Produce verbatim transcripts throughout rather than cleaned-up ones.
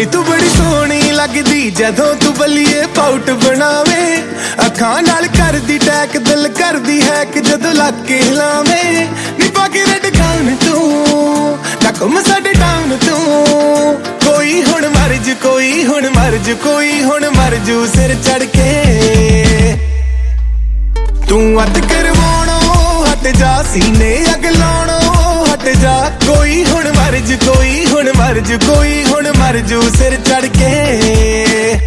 ਨੀ ਤੂੰ ਬੜੀ ਸੋਹਣੀ ਲੱਗਦੀ ਜਦੋਂ ਤੂੰ ਬੱਲੀਏ ਪਾਊਟ ਬਣਾਵੇ ਅੱਖਾਂ ਨਾਲ ਕਰਦੀ ਟੈਕ ਦਿਲ ਕਰਦੀ ਹੈ ਕਿ ਜਦੋਂ ਲੱਗ ਕੇ ਹਿਲਾਵੇਂ ਨੀ ਪਾ ਕੇ ਰੈਡ ਗਾਊਨ ਤੂੰ ਟੱਕਮ ਸਾਡੇ ਟਾਊਨ ਤੂੰ ਕੋਈ ਹੁਣ ਮਰ ਜੂ ਕੋਈ ਹੁਣ ਮਰ ਜੂ ਕੋਈ ਹੁਣ ਮਰ ਜੂ ਸਿਰ ਚੜ ਕੇ ਤੂੰ ਅੱਤ ਕਰਵਾਉਣੋਂ ਹਟ ਜਾ ਸੀਨੇ ਅੱਗ ਲਾਉਣੋਂ ਹਟ ਜਾ ਕੋਈ ਹੁਣ ਮਰ ਜੂ ਕੋਈ ਹੁਣ ਮਰ ਜੂ ਕੋਈ ਹੁਣ ਮਰ ਜੂ ਸਿਰ ਚੜ ਕੇ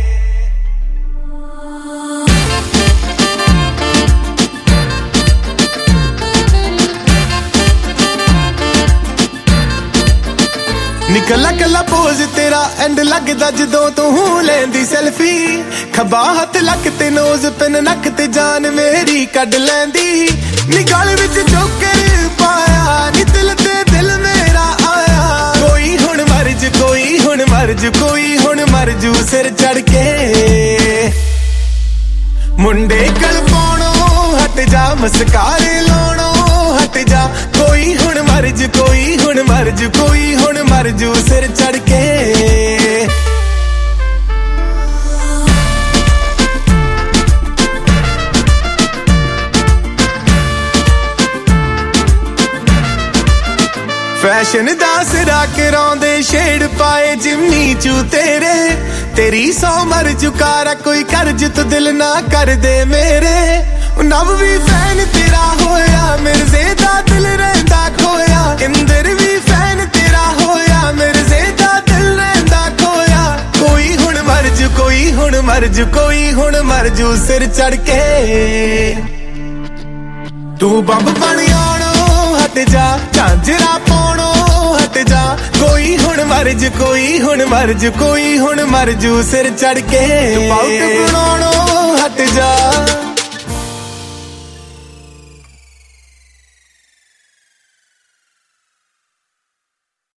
ਨੀ ਕੱਲਾ ਕੱਲਾ ਪੋਜ਼ ਤੇਰਾ ਐਂਡ ਲੱਗਦਾ ਜਦੋਂ ਤੂੰ ਲੈਂਦੀ ਸੈਲਫੀ ਖੱਬਾ ਹੱਥ ਲੱਕ ਤੇ ਨੋਜ਼ ਪਿੰਨ ਨੱਕ ਤੇ ਜਾਨ ਮੇਰੀ ਕੱਢ ਲੈਂਦੀ ਨੀ ਗਲ ਵਿੱਚ ਜੋਕਰ ਪਾਇਆ ਨੀ ਦਿਲ ਤੇ ਦਿਲ ਮੇਰਾ ਆਇਆ ਕੋਈ ਹੁਣ ਮਰ ਜੂ ਕੋਈ ਹੁਣ ਮਰ ਜੂ ਕੋਈ ਹੁਣ ਮਰ ਜੂ ਸਿਰ ਚੜ ਕੇ ਮੁੰਡੇ ਗਲ ਪਾਉਣੋਂ ਹਟ ਜਾ ਮਸਕਾਰੇ ਲਾਉਣੋਂ ਹਟ ਜਾ ਕੋਈ ਹੁਣ ਮਰ ਜੂ ਕੋਈ ਹੁਣ ਮਰ ਜੂ ਕੋਈ ਹੁਣ ਮਰ ਜੂ ਸਿਰ ਚੜ ਕੇ ਫੈਸ਼ਨ ਦਾ ਸਿਰਾ ਕਰਾਉਂਦੇ ਸ਼ੇਡ ਪਾਏ ਜਿੰਨੀ ਚੂ ਤੇਰੇ ਤੇਰੀ ਸੌ ਮਰ ਚੁਕਾਰਾ ਕੋਈ ਕਰਜ ਤੂੰ ਦਿਲ ਨਾ ਕਰ ਦੇ ਮੇਰੇ ਨਵ ਵੀ ਫੈਨ ਤੇਰਾ ਹੋਇਆ ਮਿਰਜ਼ੇ ਦਾ ਦਿਲ ਰਹਿੰਦਾ ਖੋਇਆ ਇੰਦਰ ਵੀ ਫੈਨ ਤੇਰਾ ਹੋਇਆ ਮਿਰਜ਼ੇ ਦਾ ਦਿਲ ਰਹਿੰਦਾ ਖੋਇਆ ਕੋਈ ਹੁਣ ਮਰ ਜੂ ਕੋਈ ਹੁਣ ਮਰ ਜੂ ਕੋਈ ਹੁਣ ਮਰ ਜੂ ਸਿਰ ਚੜ ਕੇ ਤੂੰ ਬੰਬ ਬਣ ਆਉਣੋਂ ਹਟ ਜਾ ਝਾਂਜਰਾ ਪਾਉਣੋਂ ਹਟ ਜਾ ਕੋਈ ਹੁਣ ਮਰ ਜੂ ਕੋਈ ਹੁਣ ਮਰ ਜੂ ਕੋਈ ਹੁਣ ਮਰ ਜੂ ਸਿਰ ਚੜ ਕੇ ਤੂੰ ਪਾਊਟ ਬਣਾਉਣੋਂ ਹਟ ਜਾ